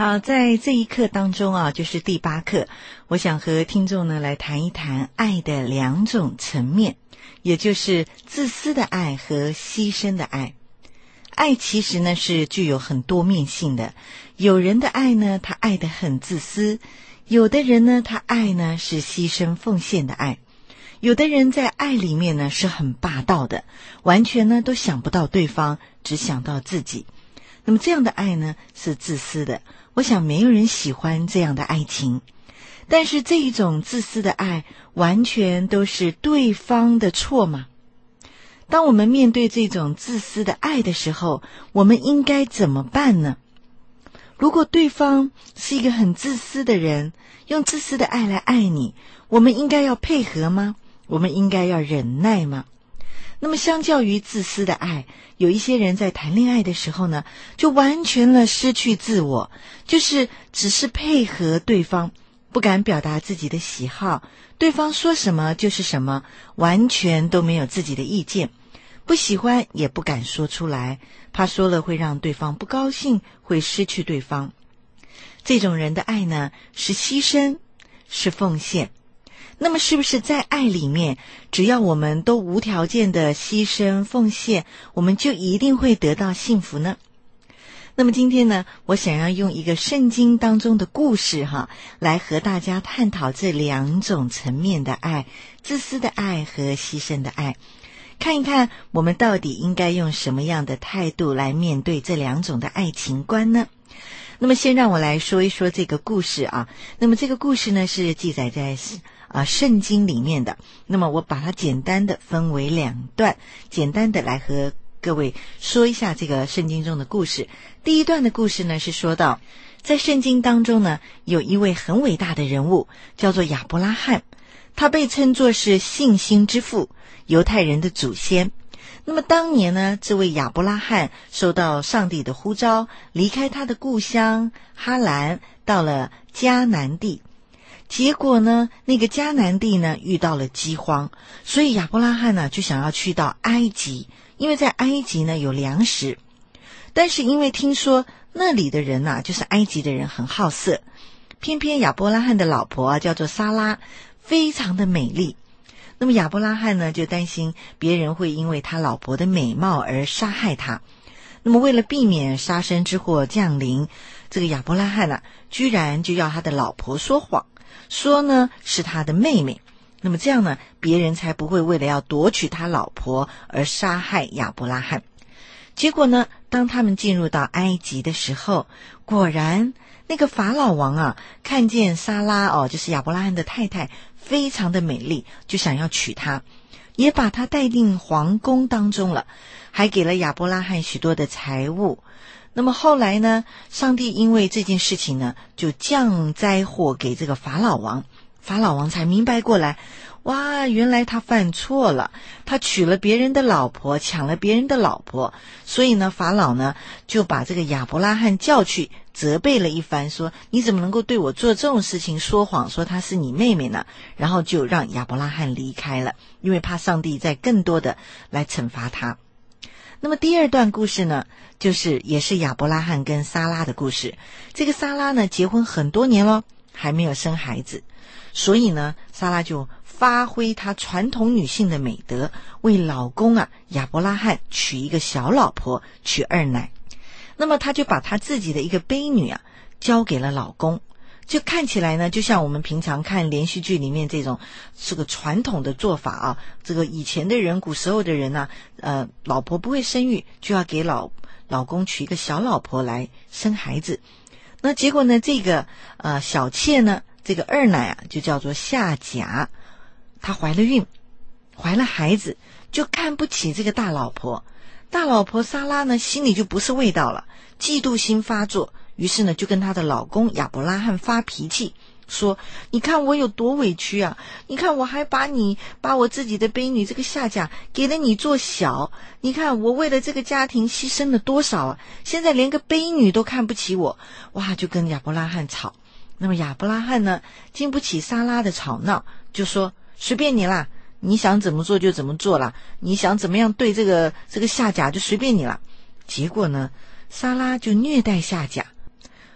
好，在这一课当中啊，就是第8课，我想和听众呢来谈一谈爱的2种层面，也就是自私的爱和牺牲的爱。爱其实呢是具有很多面性的，有人的爱呢，他爱得很自私；有的人呢，他爱呢是牺牲奉献的爱；有的人在爱里面呢是很霸道的，完全呢都想不到对方，只想到自己。那么这样的爱呢是自私的，我想没有人喜欢这样的爱情。但是这一种自私的爱完全都是对方的错吗？当我们面对这种自私的爱的时候，我们应该怎么办呢？如果对方是一个很自私的人，用自私的爱来爱你，我们应该要配合吗？我们应该要忍耐吗？那么相较于自私的爱，有一些人在谈恋爱的时候呢，就完全了失去自我，就是只是配合对方，不敢表达自己的喜好，对方说什么就是什么，完全都没有自己的意见，不喜欢也不敢说出来，怕说了会让对方不高兴，会失去对方。这种人的爱呢，是牺牲，是奉献。那么是不是在爱里面，只要我们都无条件的牺牲奉献，我们就一定会得到幸福呢？那么今天呢，我想要用一个圣经当中的故事来和大家探讨这2种层面的爱，自私的爱和牺牲的爱，看一看我们到底应该用什么样的态度来面对这2种的爱情观呢？那么先让我来说一说这个故事啊。那么这个故事呢是记载在圣经里面的，那么我把它简单的分为2段，简单的来和各位说一下这个圣经中的故事。第一段的故事呢是说到，在圣经当中呢，有一位很伟大的人物，叫做亚伯拉罕，他被称作是信心之父，犹太人的祖先。那么当年呢，这位亚伯拉罕受到上帝的呼召，离开他的故乡哈兰，到了迦南地。结果呢，那个迦南地呢遇到了饥荒，所以亚伯拉罕呢就想要去到埃及，因为在埃及呢有粮食。但是因为听说那里的人就是埃及的人很好色，偏偏亚伯拉罕的老婆叫做撒拉，非常的美丽。那么亚伯拉罕呢就担心别人会因为他老婆的美貌而杀害他。那么为了避免杀身之祸降临，这个亚伯拉罕居然就要他的老婆说谎，说呢是他的妹妹。那么这样呢，别人才不会为了要夺取他老婆而杀害亚伯拉罕。结果呢，当他们进入到埃及的时候，果然那个法老王看见撒拉就是亚伯拉罕的太太非常的美丽，就想要娶她，也把她带进皇宫当中了，还给了亚伯拉罕许多的财物。那么后来呢，上帝因为这件事情呢，就降灾祸给这个法老王，法老王才明白过来，哇，原来他犯错了，他娶了别人的老婆，抢了别人的老婆。所以呢，法老呢就把这个亚伯拉罕叫去责备了一番，说你怎么能够对我做这种事情，说谎说她是你妹妹呢？然后就让亚伯拉罕离开了，因为怕上帝再更多的来惩罚他。那么第2段故事呢，也是亚伯拉罕跟撒拉的故事。这个撒拉呢结婚很多年了，还没有生孩子，所以呢，撒拉就发挥她传统女性的美德，为老公亚伯拉罕娶一个小老婆，娶二奶。那么她就把她自己的一个婢女交给了老公，就看起来呢，就像我们平常看连续剧里面这个传统的做法这个以前的人，古时候的人老婆不会生育，就要给老公娶一个小老婆来生孩子。那结果呢，这个小妾呢，这个二奶就叫做夏甲，她怀了孕，怀了孩子，就看不起这个大老婆。大老婆撒拉呢，心里就不是味道了，嫉妒心发作，于是呢就跟她的老公亚伯拉罕发脾气，说你看我有多委屈啊，你看我还把我自己的婢女这个夏甲给了你做小，你看我为了这个家庭牺牲了多少现在连个婢女都看不起我。哇，就跟亚伯拉罕吵。那么亚伯拉罕呢经不起撒拉的吵闹，就说随便你啦，你想怎么做就怎么做啦，你想怎么样对这个夏甲就随便你啦。结果呢，撒拉就虐待夏甲。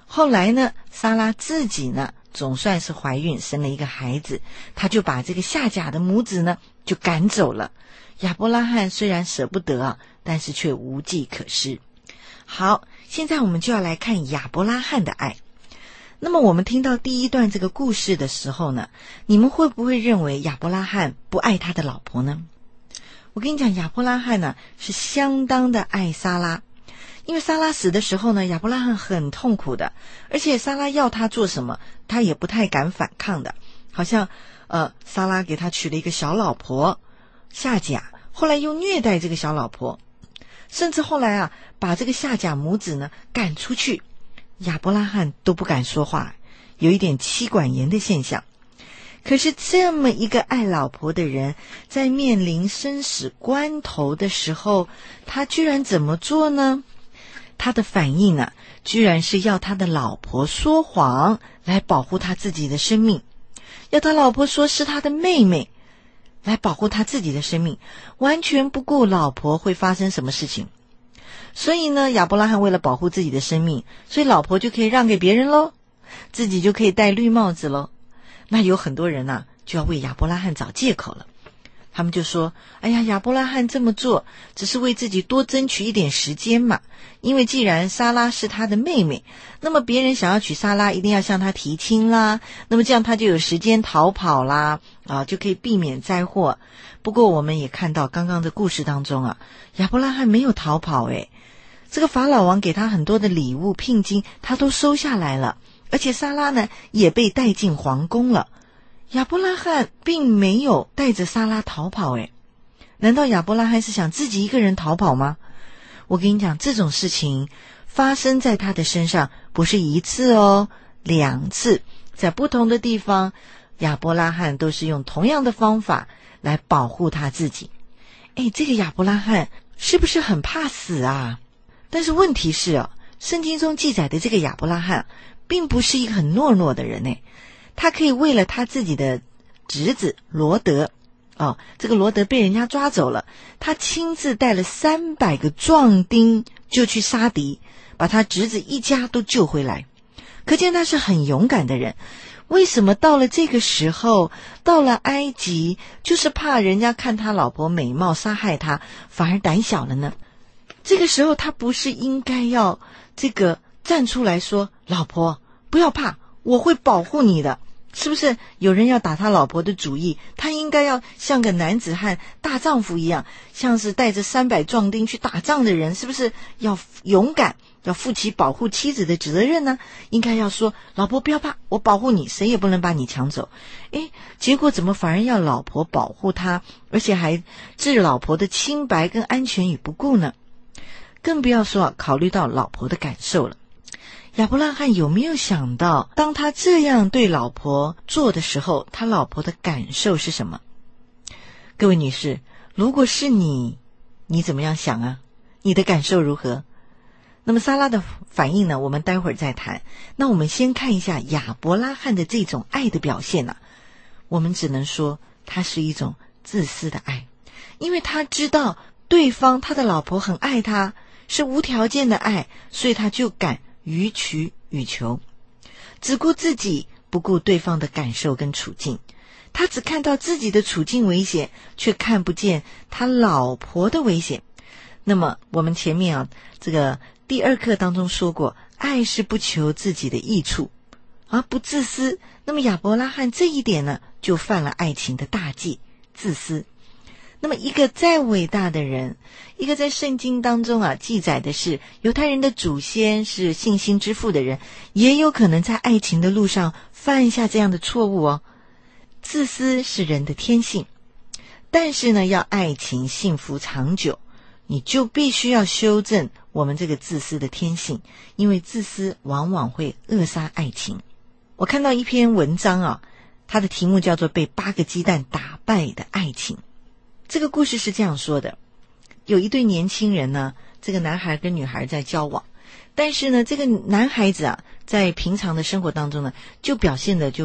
后来呢，撒拉自己呢总算是怀孕，生了一个孩子，她就把这个夏甲的母子呢就赶走了。亚伯拉罕虽然舍不得啊，但是却无计可施。好，现在我们就要来看亚伯拉罕的爱。那么我们听到第一段这个故事的时候呢，你们会不会认为亚伯拉罕不爱他的老婆呢？我跟你讲，亚伯拉罕呢是相当的爱撒拉，因为撒拉死的时候呢，亚伯拉罕很痛苦的，而且撒拉要他做什么，他也不太敢反抗的。好像撒拉给他娶了一个小老婆夏甲，后来又虐待这个小老婆，甚至后来啊把这个夏甲母子呢赶出去，亚伯拉罕都不敢说话，有一点妻管严的现象。可是这么一个爱老婆的人，在面临生死关头的时候，他居然怎么做呢？他的反应呢，居然是要他的老婆说谎来保护他自己的生命，要他老婆说是他的妹妹来保护他自己的生命，完全不顾老婆会发生什么事情。所以呢，亚伯拉罕为了保护自己的生命，所以老婆就可以让给别人咯，自己就可以戴绿帽子咯。那有很多人啊就要为亚伯拉罕找借口了，他们就说，哎呀，亚伯拉罕这么做只是为自己多争取一点时间嘛，因为既然撒拉是他的妹妹，那么别人想要娶撒拉一定要向他提亲啦，那么这样他就有时间逃跑啦，就可以避免灾祸。不过我们也看到刚刚的故事当中啊，亚伯拉罕没有逃跑，这个法老王给他很多的礼物聘金他都收下来了，而且撒拉呢也被带进皇宫了。亚伯拉罕并没有带着撒拉逃跑，难道亚伯拉罕是想自己一个人逃跑吗？我跟你讲，这种事情发生在他的身上不是一次哦，2次，在不同的地方，亚伯拉罕都是用同样的方法来保护他自己。这个亚伯拉罕是不是很怕死啊？但是问题是圣经中记载的这个亚伯拉罕并不是一个很懦弱的人，他可以为了他自己的侄子罗德，这个罗德被人家抓走了，他亲自带了300个壮丁就去杀敌，把他侄子一家都救回来，可见他是很勇敢的人。为什么到了这个时候，到了埃及，就是怕人家看他老婆美貌杀害他，反而胆小了呢？这个时候他不是应该要这个站出来说，老婆不要怕，我会保护你的，是不是？有人要打他老婆的主意，他应该要像个男子汉大丈夫一样，像是带着300壮丁去打仗的人，是不是要勇敢，要负起保护妻子的责任呢？应该要说，老婆不要怕，我保护你，谁也不能把你抢走。结果怎么反而要老婆保护他，而且还置老婆的清白跟安全于不顾呢？更不要说考虑到老婆的感受了。亚伯拉罕有没有想到，当他这样对老婆做的时候，他老婆的感受是什么？各位女士，如果是你怎么样想啊？你的感受如何？那么撒拉的反应呢，我们待会儿再谈。那我们先看一下亚伯拉罕的这种爱的表现啊，我们只能说他是一种自私的爱，因为他知道对方他的老婆很爱他，是无条件的爱，所以他就敢予取予求，只顾自己，不顾对方的感受跟处境。他只看到自己的处境危险，却看不见他老婆的危险。那么我们前面这个第2课当中说过，爱是不求自己的益处，不自私。那么亚伯拉罕这一点呢，就犯了爱情的大忌，自私。那么一个再伟大的人，一个在圣经当中记载的是犹太人的祖先是信心之父的人，也有可能在爱情的路上犯下这样的错误自私是人的天性，但是呢，要爱情幸福长久，你就必须要修正我们这个自私的天性，因为自私往往会扼杀爱情。我看到一篇文章它的题目叫做被8个鸡蛋打败的爱情。这个故事是这样说的，有一对年轻人呢，这个男孩跟女孩在交往，但是呢，这个男孩子在平常的生活当中呢，就表现的就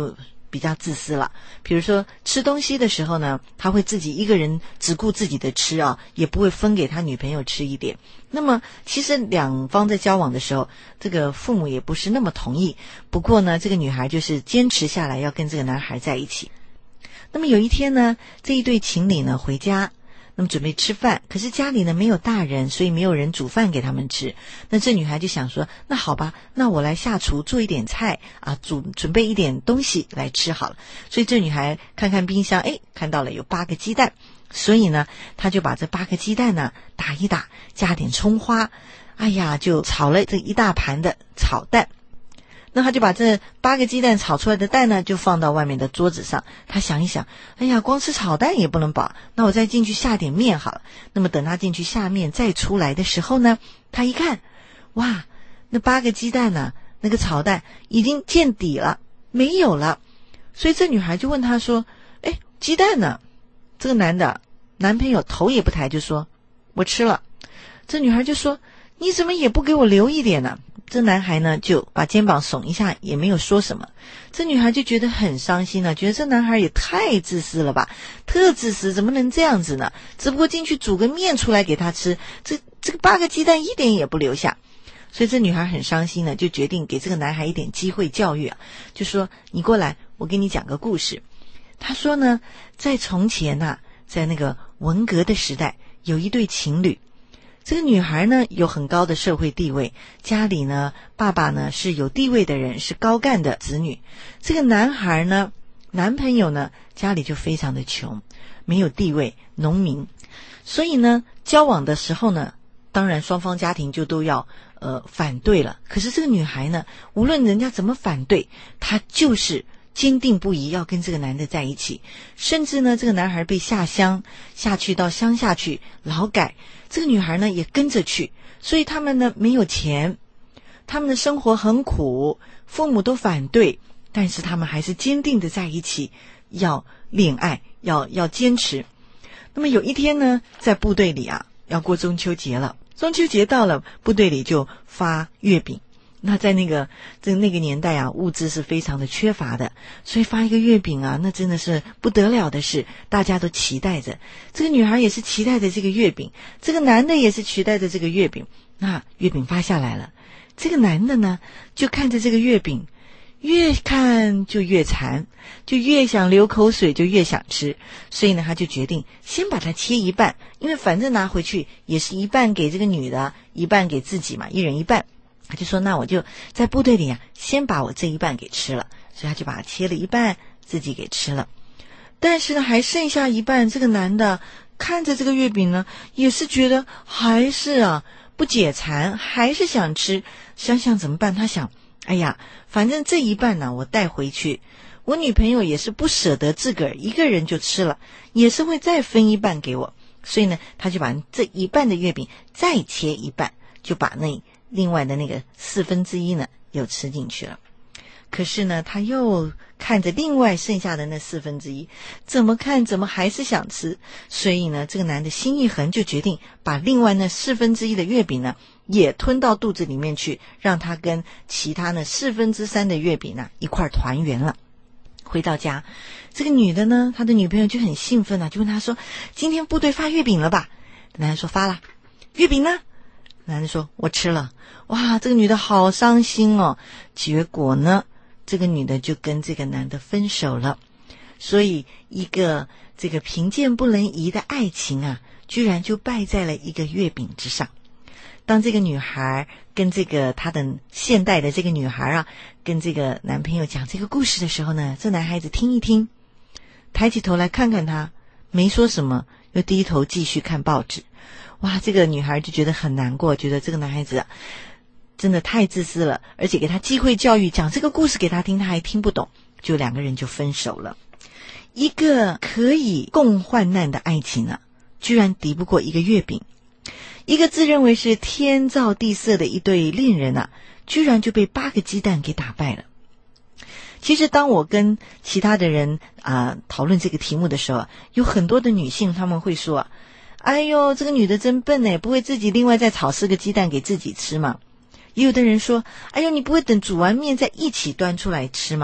比较自私了。比如说吃东西的时候呢，他会自己一个人只顾自己的吃啊，也不会分给他女朋友吃一点。那么其实两方在交往的时候，这个父母也不是那么同意，不过呢，这个女孩就是坚持下来要跟这个男孩在一起。那么有一天呢，这一对情侣呢回家，那么准备吃饭，可是家里呢没有大人，所以没有人煮饭给他们吃。那这女孩就想说，那好吧，那我来下厨做一点菜啊，准备一点东西来吃好了。所以这女孩看看冰箱，看到了有8个鸡蛋，所以呢她就把这8个鸡蛋呢打一打，加点葱花，就炒了这一大盘的炒蛋。那他就把这8个鸡蛋炒出来的蛋呢，就放到外面的桌子上。他想一想，光吃炒蛋也不能饱，那我再进去下点面好了。那么等他进去下面再出来的时候呢，他一看，哇，那8个鸡蛋呢，那个炒蛋已经见底了，没有了。所以这女孩就问他说，鸡蛋呢？这个男朋友头也不抬就说，我吃了。这女孩就说，你怎么也不给我留一点呢？这男孩呢就把肩膀耸一下，也没有说什么。这女孩就觉得很伤心了，觉得这男孩也太自私了吧，特自私，怎么能这样子呢？只不过进去煮个面出来给他吃，这个8个鸡蛋一点也不留下。所以这女孩很伤心呢，就决定给这个男孩一点机会教育就说，你过来，我给你讲个故事。她说呢，在从前在那个文革的时代，有一对情侣。这个女孩呢有很高的社会地位，家里呢爸爸呢是有地位的人，是高干的子女。这个男孩呢，男朋友呢家里就非常的穷，没有地位，农民。所以呢交往的时候呢，当然双方家庭就都要反对了。可是这个女孩呢，无论人家怎么反对，她就是坚定不移要跟这个男的在一起。甚至呢这个男孩被下乡下去到乡下去劳改，这个女孩呢也跟着去。所以他们呢没有钱，他们的生活很苦，父母都反对，但是他们还是坚定的在一起，要恋爱，要坚持。那么有一天呢，在部队里要过中秋节了，中秋节到了，部队里就发月饼。那在那个年代物资是非常的缺乏的，所以发一个月饼那真的是不得了的事，大家都期待着。这个女孩也是期待着这个月饼，这个男的也是期待着这个月饼。那月饼发下来了，这个男的呢就看着这个月饼，越看就越馋，就越想流口水，就越想吃。所以呢他就决定先把它切一半，因为反正拿回去也是一半给这个女的，一半给自己嘛，一人一半。他就说，那我就在部队里先把我这一半给吃了。所以他就把它切了一半自己给吃了。但是呢还剩下一半，这个男的看着这个月饼呢，也是觉得还是不解馋，还是想吃。想想怎么办，他想，反正这一半呢我带回去，我女朋友也是不舍得自个儿一个人就吃了，也是会再分一半给我。所以呢他就把这一半的月饼再切一半，就把那另外的那个1/4呢又吃进去了。可是呢他又看着另外剩下的那1/4，怎么看怎么还是想吃。所以呢这个男的心一横，就决定把另外那1/4的月饼呢也吞到肚子里面去，让他跟其他那3/4的月饼呢一块团圆了。回到家，这个女的呢，她的女朋友就很兴奋就问他说，今天部队发月饼了吧？男人说发了。月饼呢？男人说我吃了。哇，这个女的好伤心哦。结果呢这个女的就跟这个男的分手了。所以一个这个贫贱不能移的爱情居然就败在了一个月饼之上。当这个女孩跟这个她的现代的这个女孩跟这个男朋友讲这个故事的时候呢，这男孩子听一听，抬起头来看看她，没说什么，又低头继续看报纸。哇，这个女孩就觉得很难过，觉得这个男孩子真的太自私了，而且给他机会教育，讲这个故事给他听，他还听不懂，就2个人就分手了。一个可以共患难的爱情居然敌不过一个月饼。一个自认为是天造地设的一对恋人居然就被8个鸡蛋给打败了。其实当我跟其他的人讨论这个题目的时候，有很多的女性她们会说，哎呦这个女的真笨不会自己另外再炒4个鸡蛋给自己吃吗？也有的人说，哎呦你不会等煮完面再一起端出来吃吗？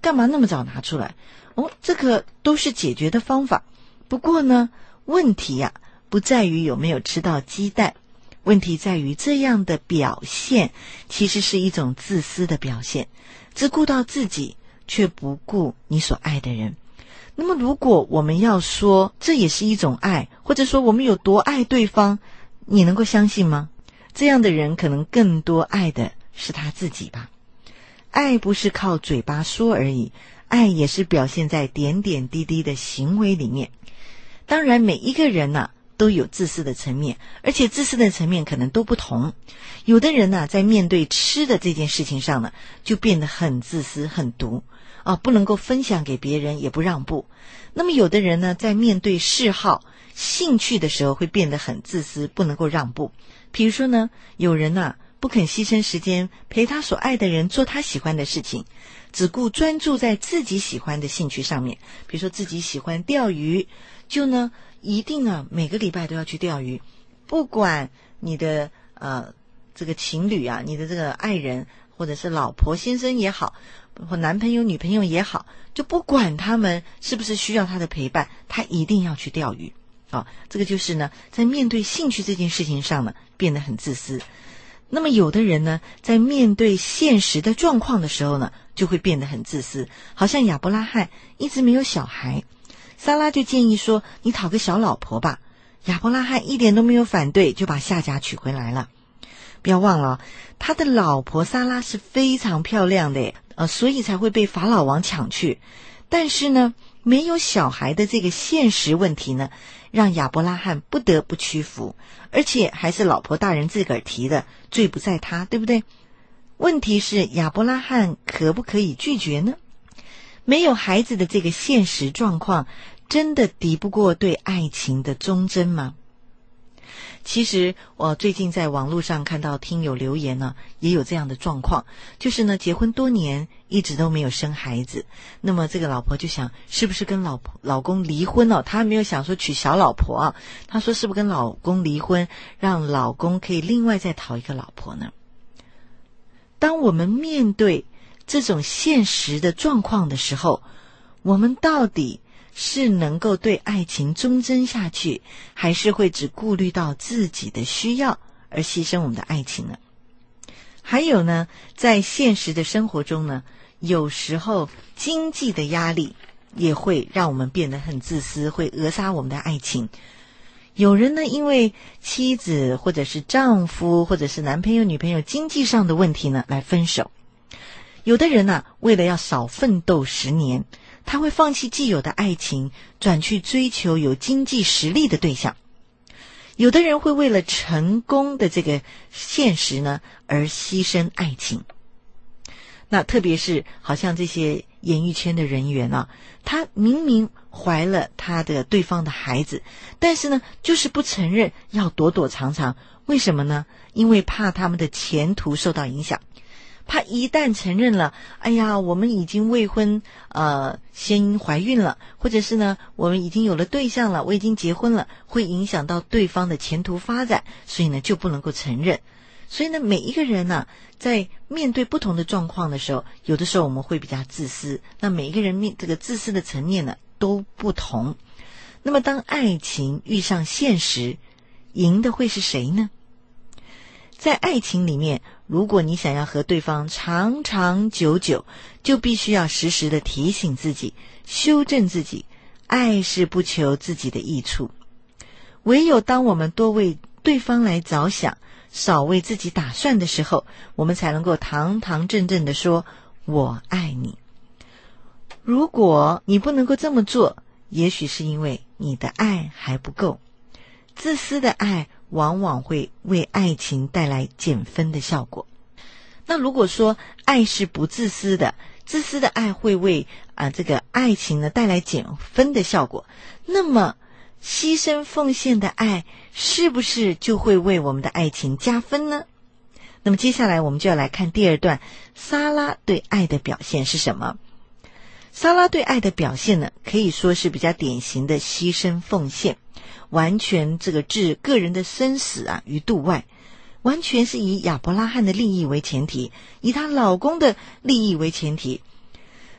干嘛那么早拿出来？这个都是解决的方法。不过呢，问题呀，不在于有没有吃到鸡蛋，问题在于这样的表现其实是一种自私的表现，只顾到自己，却不顾你所爱的人。那么如果我们要说这也是一种爱，或者说我们有多爱对方，你能够相信吗？这样的人可能更多爱的是他自己吧。爱不是靠嘴巴说而已，爱也是表现在点点滴滴的行为里面。当然每一个人都有自私的层面，而且自私的层面可能都不同。有的人在面对吃的这件事情上呢，就变得很自私很毒不能够分享给别人，也不让步。那么有的人呢，在面对嗜好兴趣的时候会变得很自私，不能够让步。比如说呢，有人不肯牺牲时间陪他所爱的人做他喜欢的事情，只顾专注在自己喜欢的兴趣上面。比如说自己喜欢钓鱼，就呢一定每个礼拜都要去钓鱼，不管你的这个情侣你的这个爱人或者是老婆先生也好，或男朋友女朋友也好，就不管他们是不是需要他的陪伴，他一定要去钓鱼这个就是呢，在面对兴趣这件事情上呢，变得很自私。那么有的人呢，在面对现实的状况的时候呢，就会变得很自私。好像亚伯拉罕一直没有小孩，撒拉就建议说，你讨个小老婆吧。亚伯拉罕一点都没有反对，就把夏甲娶回来了。不要忘了他的老婆撒拉是非常漂亮的所以才会被法老王抢去。但是呢，没有小孩的这个现实问题呢，让亚伯拉罕不得不屈服，而且还是老婆大人自个儿提的，罪不在他，对不对？问题是亚伯拉罕可不可以拒绝呢？没有孩子的这个现实状况，真的敌不过对爱情的忠贞吗？其实我最近在网络上看到听友留言呢，也有这样的状况，就是呢结婚多年一直都没有生孩子，那么这个老婆就想是不是跟老公离婚她没有想说娶小老婆她说是不是跟老公离婚，让老公可以另外再讨一个老婆呢？当我们面对这种现实的状况的时候，我们到底是能够对爱情忠贞下去，还是会只顾虑到自己的需要而牺牲我们的爱情呢？还有呢，在现实的生活中呢，有时候经济的压力也会让我们变得很自私，会扼杀我们的爱情。有人呢，因为妻子或者是丈夫或者是男朋友女朋友经济上的问题呢来分手。有的人为了要少奋斗10年，他会放弃既有的爱情，转去追求有经济实力的对象。有的人会为了成功的这个现实呢而牺牲爱情。那特别是好像这些演艺圈的人员他明明怀了他的对方的孩子，但是呢就是不承认，要躲躲藏藏。为什么呢？因为怕他们的前途受到影响，怕一旦承认了，哎呀，我们已经未婚先怀孕了，或者是呢我们已经有了对象了，我已经结婚了，会影响到对方的前途发展，所以呢就不能够承认。所以呢每一个人在面对不同的状况的时候，有的时候我们会比较自私，那每一个人这个自私的层面呢都不同。那么当爱情遇上现实，赢的会是谁呢？在爱情里面，如果你想要和对方长长久久，就必须要时时的提醒自己，修正自己，爱是不求自己的益处。唯有当我们多为对方来着想，少为自己打算的时候，我们才能够堂堂正正的说我爱你。如果你不能够这么做，也许是因为你的爱还不够。自私的爱往往会为爱情带来减分的效果。那如果说爱是不自私的，自私的爱会为这个爱情呢带来减分的效果，那么牺牲奉献的爱是不是就会为我们的爱情加分呢？那么接下来我们就要来看第二段，撒拉对爱的表现是什么？撒拉对爱的表现呢，可以说是比较典型的牺牲奉献，完全这个置个人的生死于度外，完全是以亚伯拉罕的利益为前提，以她老公的利益为前提。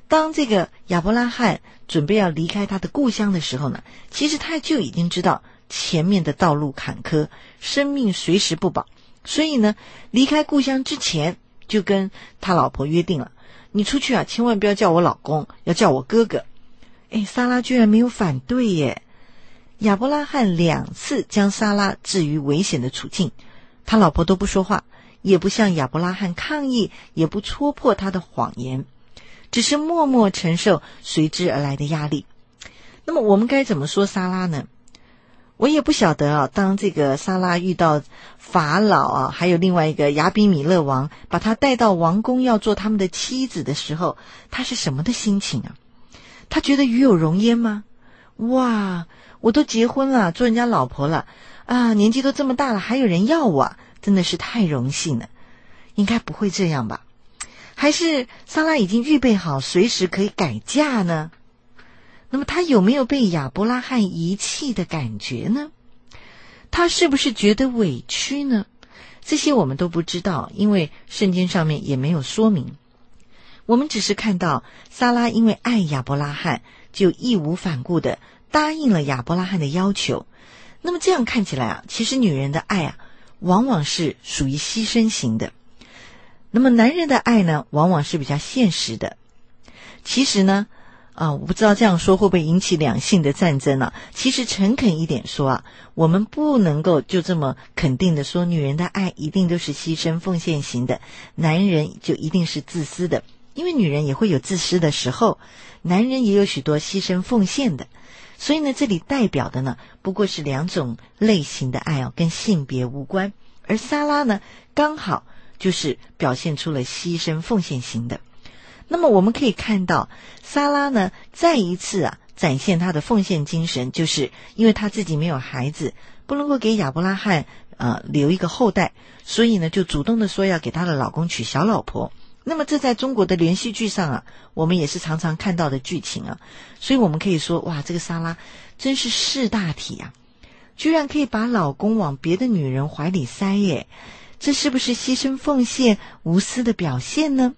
当这个亚伯拉罕准备要离开他的故乡的时候呢，其实他就已经知道前面的道路坎坷，生命随时不保，所以呢，离开故乡之前就跟他老婆约定了，你出去啊，千万不要叫我老公，要叫我哥哥。撒拉居然没有反对耶。亚伯拉罕2次将撒拉置于危险的处境，他老婆都不说话，也不向亚伯拉罕抗议，也不戳破他的谎言，只是默默承受随之而来的压力。那么我们该怎么说撒拉呢？我也不晓得啊，当这个撒拉遇到法老啊，还有另外一个亚比米勒王，把他带到王宫要做他们的妻子的时候，他是什么的心情啊？他觉得与有荣焉吗？哇，我都结婚了，做人家老婆了啊，年纪都这么大了，还有人要我，真的是太荣幸了。应该不会这样吧？还是撒拉已经预备好随时可以改嫁呢？那么他有没有被亚伯拉罕遗弃的感觉呢？他是不是觉得委屈呢？这些我们都不知道，因为圣经上面也没有说明。我们只是看到撒拉因为爱亚伯拉罕，就义无反顾地答应了亚伯拉罕的要求。那么这样看起来啊，其实女人的爱啊，往往是属于牺牲型的。那么男人的爱呢，往往是比较现实的。其实呢，我不知道这样说会不会引起两性的战争啊？其实诚恳一点说啊，我们不能够就这么肯定的说，女人的爱一定都是牺牲奉献型的，男人就一定是自私的。因为女人也会有自私的时候，男人也有许多牺牲奉献的。所以呢，这里代表的呢，不过是2种类型的爱跟性别无关。而撒拉呢，刚好就是表现出了牺牲奉献型的。那么我们可以看到，撒拉呢，再一次展现她的奉献精神，就是因为她自己没有孩子，不能够给亚伯拉罕留一个后代，所以呢，就主动的说要给她的老公娶小老婆。那么这在中国的连续剧上我们也是常常看到的剧情所以我们可以说，哇，这个撒拉真是识大体居然可以把老公往别的女人怀里塞耶，这是不是牺牲奉献无私的表现呢？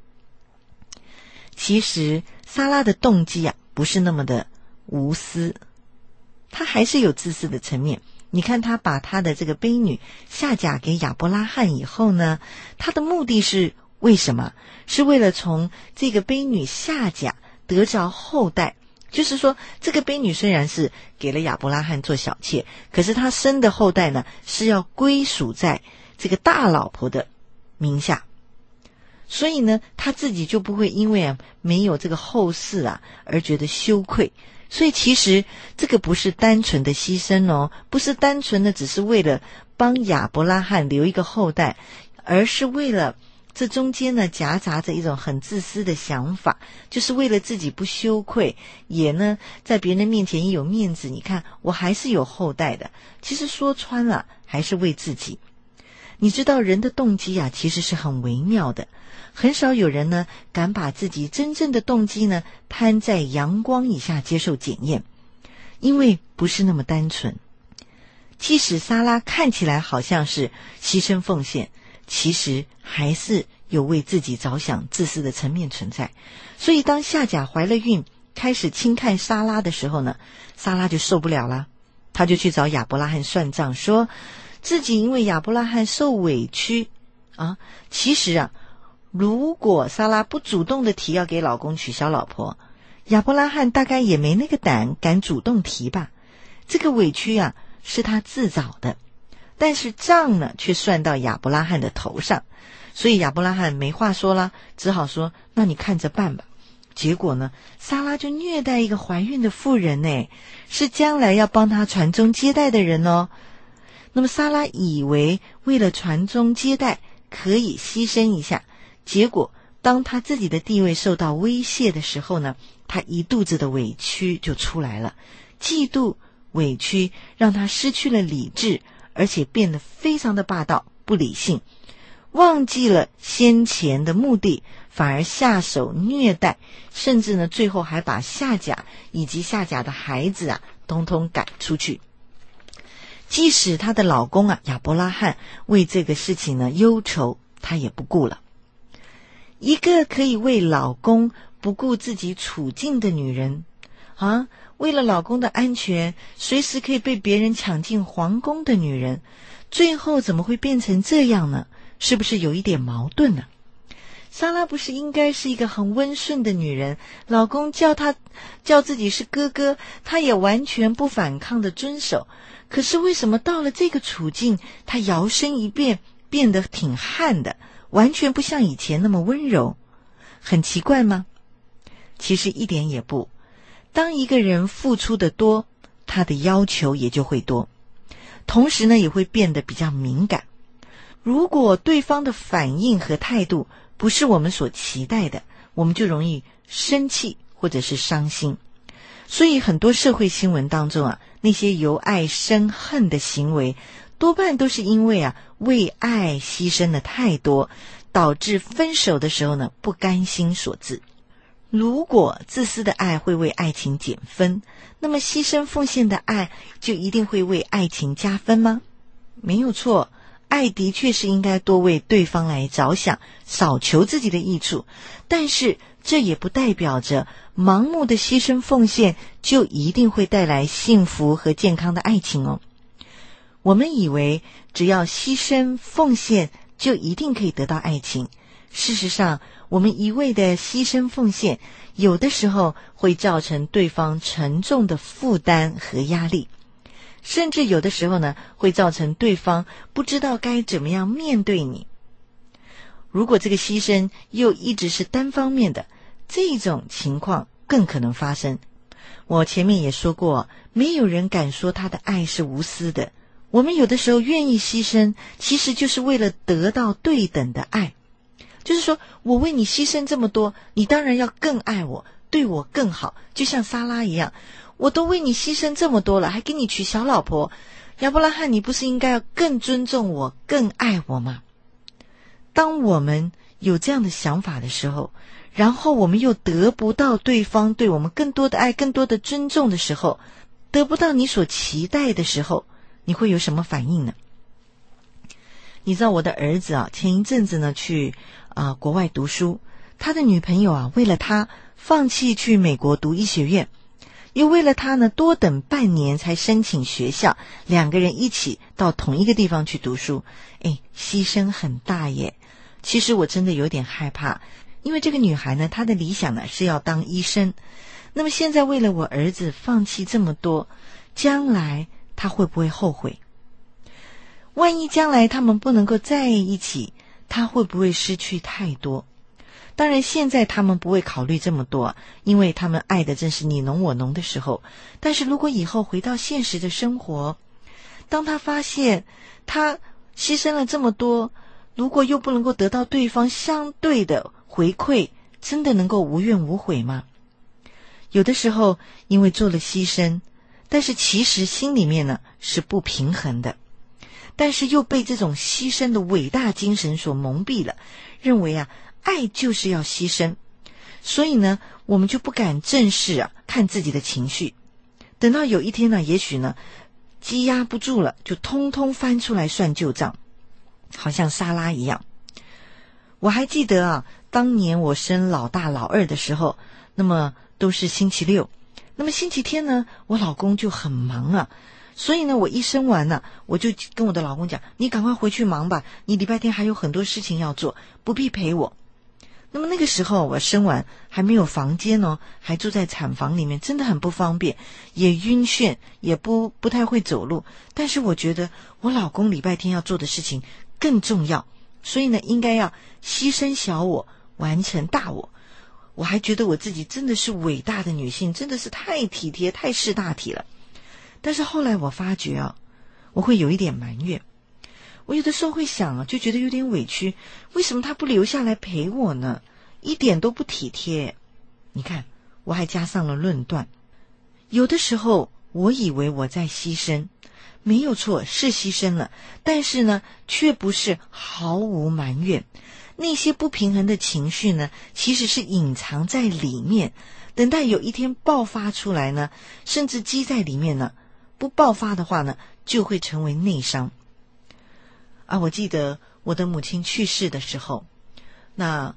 其实撒拉的动机不是那么的无私，她还是有自私的层面。你看她把她的这个婢女下嫁给亚伯拉罕以后呢，她的目的是为什么？是为了从这个婢女下嫁得着后代。就是说，这个婢女虽然是给了亚伯拉罕做小妾，可是她生的后代呢，是要归属在这个大老婆的名下。所以呢，她自己就不会因为没有这个后世而觉得羞愧。所以其实这个不是单纯的牺牲不是单纯的只是为了帮亚伯拉罕留一个后代，而是为了这中间呢夹杂着一种很自私的想法，就是为了自己不羞愧，也呢在别人面前也有面子。你看我还是有后代的，其实说穿了还是为自己。你知道人的动机其实是很微妙的，很少有人呢敢把自己真正的动机呢摊在阳光以下接受检验，因为不是那么单纯。即使撒拉看起来好像是牺牲奉献，其实还是有为自己着想自私的层面存在。所以当夏甲怀了孕，开始轻看撒拉的时候呢，撒拉就受不了了，他就去找亚伯拉罕算账，说自己因为亚伯拉罕受委屈其实如果撒拉不主动的提要给老公娶小老婆，亚伯拉罕大概也没那个胆敢主动提吧。这个委屈是他自找的，但是账呢却算到亚伯拉罕的头上，所以亚伯拉罕没话说了，只好说那你看着办吧。结果呢，撒拉就虐待一个怀孕的妇人呢，是将来要帮他传宗接代的人那么撒拉以为为了传宗接代可以牺牲一下，结果当他自己的地位受到威胁的时候呢，他一肚子的委屈就出来了。嫉妒委屈让他失去了理智，而且变得非常的霸道不理性，忘记了先前的目的，反而下手虐待，甚至呢最后还把夏甲以及夏甲的孩子统统赶出去。即使她的老公亚伯拉罕为这个事情呢忧愁，她也不顾了。一个可以为老公不顾自己处境的女人啊，为了老公的安全，随时可以被别人抢进皇宫的女人，最后怎么会变成这样呢？是不是有一点矛盾呢？莎拉不是应该是一个很温顺的女人，老公叫自己是哥哥，她也完全不反抗的遵守。可是为什么到了这个处境，她摇身一变，变得挺悍的，完全不像以前那么温柔？很奇怪吗？其实一点也不。当一个人付出的多，他的要求也就会多，同时呢，也会变得比较敏感。如果对方的反应和态度不是我们所期待的，我们就容易生气或者是伤心。所以很多社会新闻当中那些由爱生恨的行为，多半都是因为为爱牺牲的太多，导致分手的时候呢不甘心所致。如果自私的爱会为爱情减分，那么牺牲奉献的爱就一定会为爱情加分吗？没有错，爱的确是应该多为对方来着想，少求自己的益处，但是这也不代表着盲目的牺牲奉献就一定会带来幸福和健康的爱情哦。我们以为只要牺牲奉献就一定可以得到爱情，事实上我们一味的牺牲奉献，有的时候会造成对方沉重的负担和压力，甚至有的时候呢，会造成对方不知道该怎么样面对你。如果这个牺牲又一直是单方面的，这种情况更可能发生。我前面也说过，没有人敢说他的爱是无私的。我们有的时候愿意牺牲，其实就是为了得到对等的爱。就是说，我为你牺牲这么多，你当然要更爱我，对我更好，就像莎拉一样，我都为你牺牲这么多了，还给你娶小老婆，亚伯拉罕，你不是应该要更尊重我，更爱我吗？当我们有这样的想法的时候，然后我们又得不到对方对我们更多的爱，更多的尊重的时候，得不到你所期待的时候，你会有什么反应呢？你知道我的儿子前一阵子呢去国外读书，他的女朋友为了他放弃去美国读医学院，又为了他呢多等半年才申请学校，两个人一起到同一个地方去读书。牺牲很大耶。其实我真的有点害怕，因为这个女孩呢，她的理想呢是要当医生。那么现在为了我儿子放弃这么多，将来她会不会后悔？万一将来他们不能够在一起，她会不会失去太多？当然现在他们不会考虑这么多，因为他们爱的正是你侬我侬的时候。但是如果以后回到现实的生活，当他发现他牺牲了这么多，如果又不能够得到对方相对的回馈，真的能够无怨无悔吗？有的时候因为做了牺牲，但是其实心里面呢是不平衡的，但是又被这种牺牲的伟大精神所蒙蔽了，认为爱就是要牺牲，所以呢我们就不敢正视看自己的情绪。等到有一天呢，也许呢积压不住了，就通通翻出来算旧账，好像莎拉一样。我还记得当年我生老大老二的时候，那么都是星期六，那么星期天呢我老公就很忙所以呢我一生完了，我就跟我的老公讲，你赶快回去忙吧，你礼拜天还有很多事情要做，不必陪我。那么那个时候我生完还没有房间还住在产房里面，真的很不方便，也晕眩，也不太会走路。但是我觉得我老公礼拜天要做的事情更重要，所以呢应该要牺牲小我，完成大我。我还觉得我自己真的是伟大的女性，真的是太体贴，太识大体了。但是后来我发觉我会有一点埋怨。我有的时候会想就觉得有点委屈，为什么他不留下来陪我呢？一点都不体贴。你看，我还加上了论断。有的时候我以为我在牺牲，没有错，是牺牲了，但是呢却不是毫无埋怨。那些不平衡的情绪呢，其实是隐藏在里面，等待有一天爆发出来呢，甚至积在里面呢，不爆发的话呢，就会成为内伤。我记得我的母亲去世的时候，那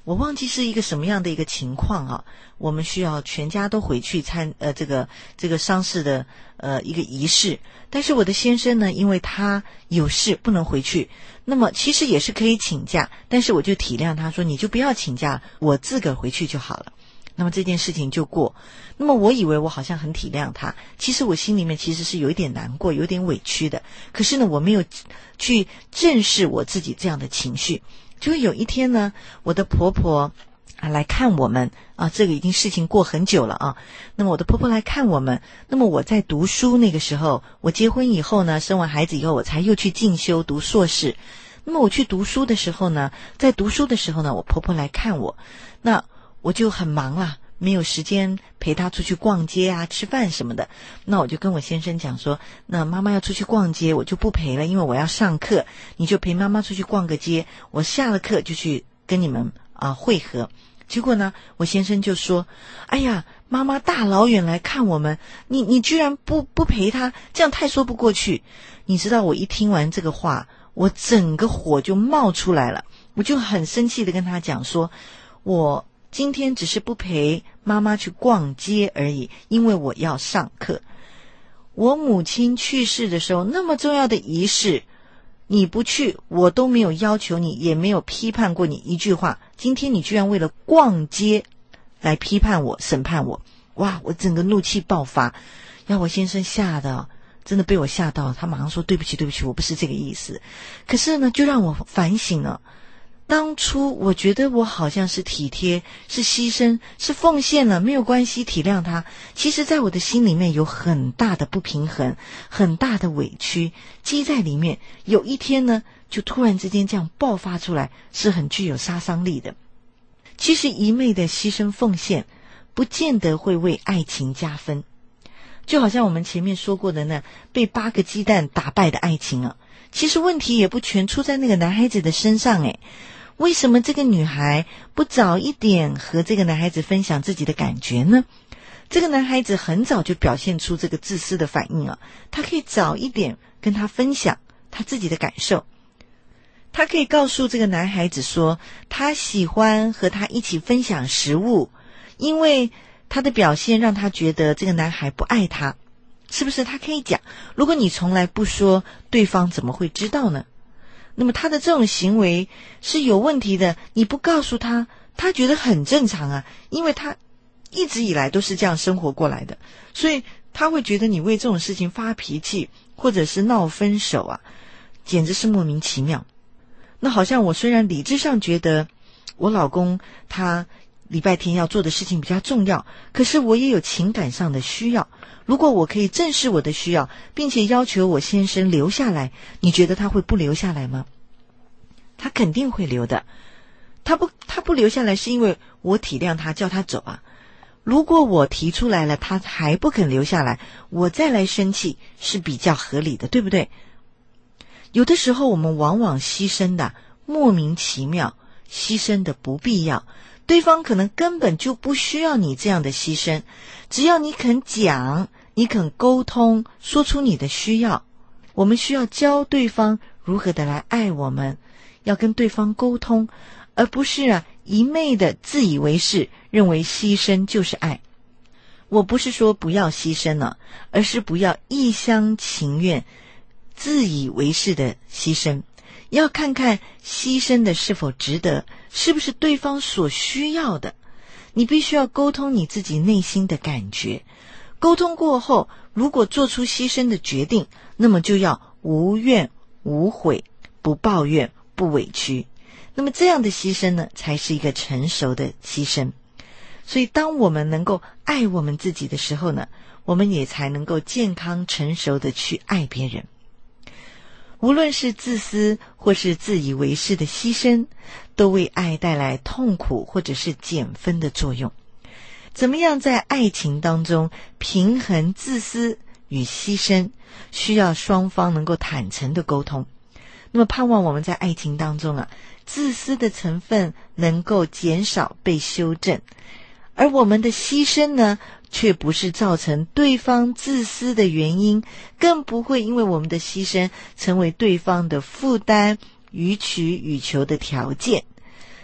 我忘记是一个什么样的一个情况啊，我们需要全家都回去这个丧事的一个仪式，但是我的先生呢，因为他有事不能回去，那么其实也是可以请假，但是我就体谅他说你就不要请假，我自个儿回去就好了，那么这件事情就过。那么我以为我好像很体谅他，其实我心里面其实是有一点难过，有点委屈的，可是呢我没有去正视我自己这样的情绪。就有一天呢，我的婆婆来看我们啊，这个已经事情过很久了啊。那么我的婆婆来看我们，那么我在读书，那个时候我结婚以后呢，生完孩子以后我才又去进修读硕士。那么我去读书的时候呢，在读书的时候呢，我婆婆来看我，那我就很忙啦，没有时间陪她出去逛街啊吃饭什么的。那我就跟我先生讲说，那妈妈要出去逛街我就不陪了，因为我要上课，你就陪妈妈出去逛个街，我下了课就去跟你们会合。结果呢我先生就说，哎呀，妈妈大老远来看我们，你居然不陪她，这样太说不过去。你知道我一听完这个话，我整个火就冒出来了，我就很生气的跟他讲说，我今天只是不陪妈妈去逛街而已，因为我要上课。我母亲去世的时候那么重要的仪式，你不去，我都没有要求你，也没有批判过你一句话，今天你居然为了逛街来批判我审判我。哇，我整个怒气爆发，让我先生吓得真的被我吓到，他马上说对不起，我不是这个意思。可是呢就让我反省了，当初我觉得我好像是体贴，是牺牲，是奉献了，没有关系，体谅他。其实在我的心里面有很大的不平衡，很大的委屈积在里面，有一天呢就突然之间这样爆发出来，是很具有杀伤力的。其实一昧的牺牲奉献不见得会为爱情加分，就好像我们前面说过的呢，被8个鸡蛋打败的爱情啊，其实问题也不全出在那个男孩子的身上诶。为什么这个女孩不早一点和这个男孩子分享自己的感觉呢？这个男孩子很早就表现出这个自私的反应啊，他可以早一点跟他分享他自己的感受，他可以告诉这个男孩子说，他喜欢和他一起分享食物，因为他的表现让他觉得这个男孩不爱他，是不是？他可以讲，如果你从来不说，对方怎么会知道呢？那么他的这种行为是有问题的，你不告诉他，他觉得很正常啊，因为他一直以来都是这样生活过来的，所以他会觉得你为这种事情发脾气或者是闹分手啊，简直是莫名其妙。那好像我虽然理智上觉得我老公他礼拜天要做的事情比较重要，可是我也有情感上的需要，如果我可以正视我的需要，并且要求我先生留下来，你觉得他会不留下来吗？他肯定会留的。他不留下来是因为我体谅他，叫他走啊。如果我提出来了，他还不肯留下来，我再来生气是比较合理的，对不对？有的时候我们往往牺牲的莫名其妙，牺牲的不必要，对方可能根本就不需要你这样的牺牲，只要你肯讲，你肯沟通，说出你的需要。我们需要教对方如何的来爱我们，要跟对方沟通，而不是一昧的自以为是，认为牺牲就是爱。我不是说不要牺牲了，而是不要一厢情愿自以为是的牺牲，要看看牺牲的是否值得，是不是对方所需要的。你必须要沟通你自己内心的感觉，沟通过后，如果做出牺牲的决定，那么就要无怨无悔，不抱怨，不委屈。那么这样的牺牲呢，才是一个成熟的牺牲。所以当我们能够爱我们自己的时候呢，我们也才能够健康成熟的去爱别人。无论是自私或是自以为是的牺牲，都为爱带来痛苦或者是减分的作用。怎么样在爱情当中平衡自私与牺牲，需要双方能够坦诚的沟通。那么盼望我们在爱情当中自私的成分能够减少被修正，而我们的牺牲呢，却不是造成对方自私的原因，更不会因为我们的牺牲成为对方的负担、予取予求的条件。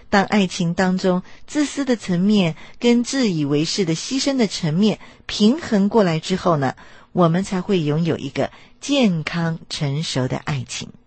当爱情当中自私的层面跟自以为是的牺牲的层面平衡过来之后呢，我们才会拥有一个健康成熟的爱情。